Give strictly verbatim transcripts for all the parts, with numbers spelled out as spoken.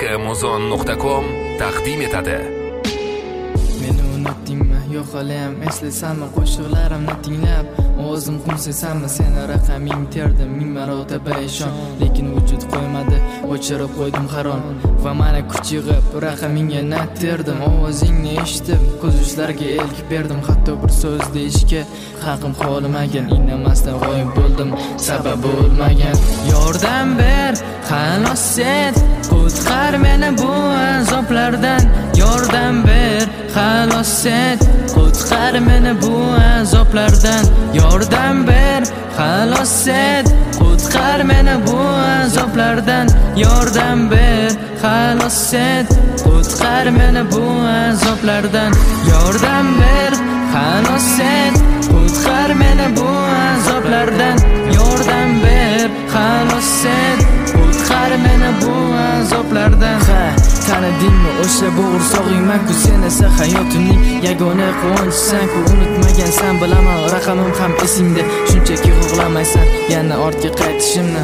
amazon nuqta com taqdim etadi. Meni unutdingmi? Yo'q haliyam eslasanmi qo'shiqlarimni tinglab? O'zim qumsesanmi seni raqaming terdim ming marotaba ishon, lekin vujud qo'ymadi, o'chirib qo'ydim haron va mana kuch yig'ib raqamingga nat terdim. Ovozingni eshitib ko'z yoshlarga elk berdim, hatto bir so'z deyishga haqim qolmagan. Indamasdan g'oyib bo'ldim, sabab bo'lmagan. Yordam ber, xalos et, qutqar meni bu azoblardan. Yordam ber, xalos et, qutqar meni bu azoblardan. Yordam ber, xalos et, qutqar meni bu azoblardan. Yordam ber, xalos et, qutqar meni bu azoblardan. Yordam ber, xalos et, qutqar meni bu azoblardan. Yordam ber, xalos et, qutqar meni bu azoblardan. Ha, tanidingmi o'sha bo'g'irsoqingman-ku, sen esa hayotimning yagona quvonchisan-ku. Unutmagansan bilaman, raqamim ham esingda, shunchaki xohlamaysan yana ortga qaytishimni.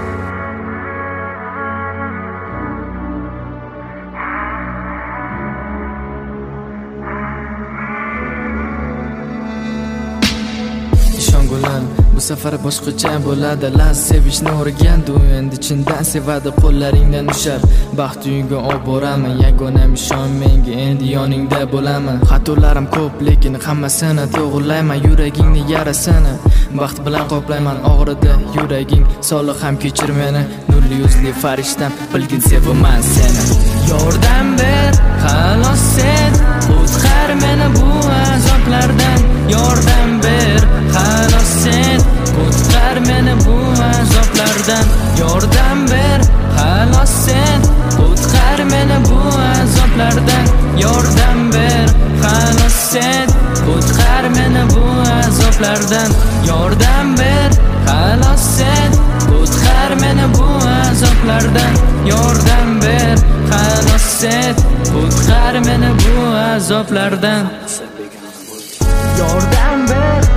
Ishongular, bu safar boshqacha bo'ladi. Laz sevishni o'rgandi, u endi chindan sevadi. Qo'llaringdan ushlab baxt uyiga olib boraman. Yagonam ishon menga, endi yoningda bo'laman. Xatolarim ko'p, lekin hammasini to'g'rilayman. Yuragingni yarasini baxt bilan qoplayman. Og'rida yuraging, Solih ham kechir meni. Nurli yuzli farishtam, bilgin sevaman seni. Yordam ber, xalos et, qutqar meni bu azoblardan. Yordam ber, xalos et, qutqar meni bu azoblardan. Yordam ber, xalos et, qutqar meni bu azoblardan. Yordam ber, xalos et, qutqar meni bu azoblardan. Yordam ber, xalos et, qutqar meni bu azoblardan. Yordam ber, xalos et, qutqar meni bu azoblardan. Yordam ber,